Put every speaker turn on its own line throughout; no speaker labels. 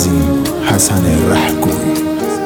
عظیم حسن رهگوی.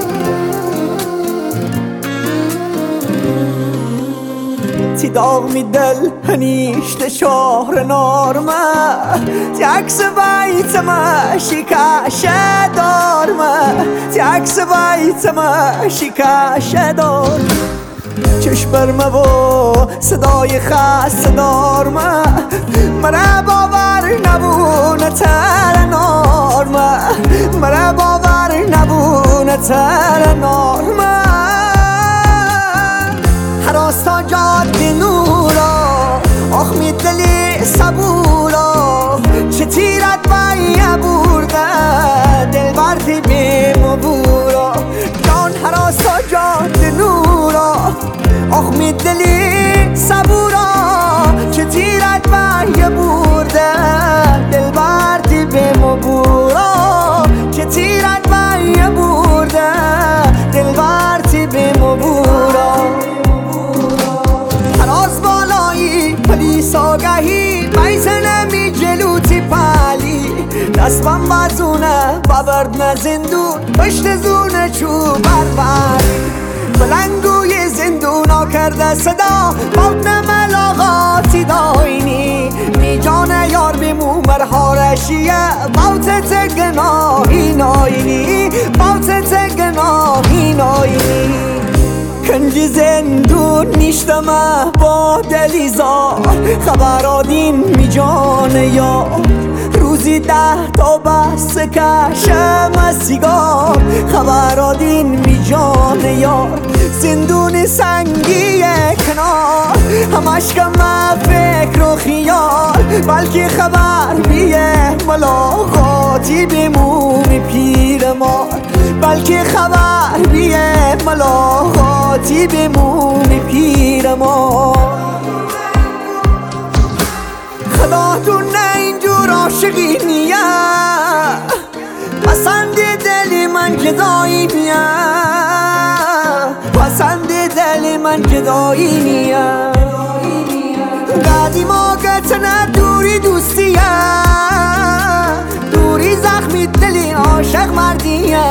تی داغ می دل هنیشت شهر نارمه تی عکس بیتمه شکاشه دارمه تی عکس بیتمه شکاشه دارمه چشم برمه و صدای خسته دارمه مرا باور نبونه ترنارمه مرا باور نبونه ترنارمه راستا جاده نورا آخ می دلی صبورا چه تیرت بایه برده دل بردی بیم و بورا جان راستا جاده نورا آخ می دلی صبورا چه تیرت بایه برده دل بردی بیم و بورا چه تیرت بایه برده دل بردی بیم و بورا پلیس آگهی میزنه می جلوتی پلی دستم بازونه ببرد نه زندون پشت زونه چوب بربری بلنگوی زندون ها کرده صدا باوت ملاقاتی داینی می جان یار بیمو مرهارشیه باوتت گناهی ناینی باوتت گناهی ناینی کنج زندون نیشتمه با دلیزار خبرادین می جانه یا روزی 10 تا بس کشم سیگار خبرادین می جانه یا زندون سنگی کنار همش کم فکر و خیال بلکه خبر بیه ملاقاتی بمومی پیر مار بلکه خبر بیه ملاقاتی بمومی پیر مار خداتون نه اینجور عاشقی نیه پسند دل من جدایی نیه پسند دل من جدایی نیه قدیما گتنه دوری دوستیه دوری زخمی دلی عاشق مردیه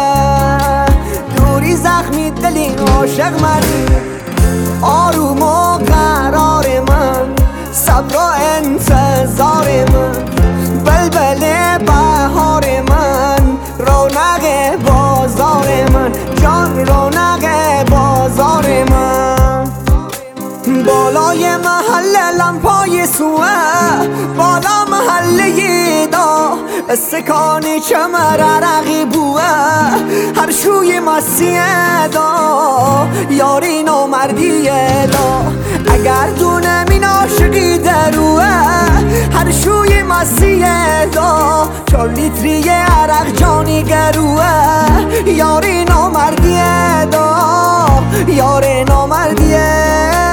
دوری زخمی دلی عاشق مردیه آروم و قرار من صبر و انتظار من بلبل بهار من رونق بازار من جان رونق بازار من بالای محله لمپای سوه بالا محله دا استکانی چمر عرقی بوه هر شوی مسیه دا یاری نامردیه دا اگر دونه می ناشقی دروه هر شوی مسیه دا 4 لیتری عرق جانی گروه یاری نامردیه دا یاری نامردیه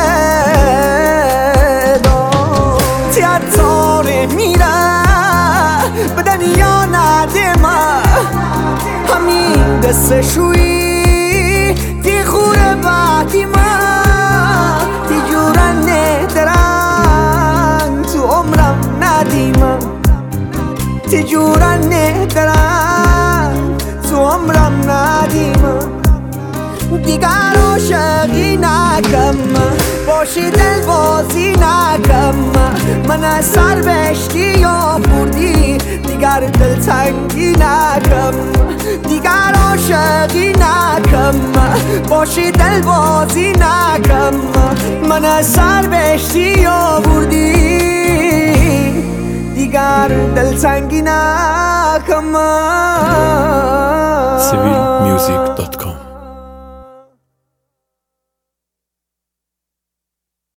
تیاتاره میره به دنیا ندیمه همین دست شوی تی خوره بعدیمه تی جورنه درنگ تو عمرم ندیمه تی جورنه درنگ تو عمرم ندیمه دیگر عاشقی نکم باشی دل بازی نکم من سر بشتی یا بردی دیگر دل تنگی نکم دیگر عاشقی نکم باشی دل بازی نکم من سر بشتی یا بردی دیگر دل تنگی نکم
civilmusic.com